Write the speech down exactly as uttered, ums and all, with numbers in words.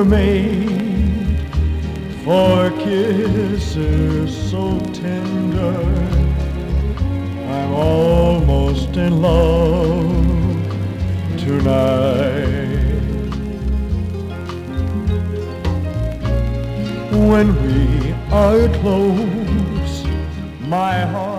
made for kisses so tender. I'm almost in love tonight. When we are close, my heart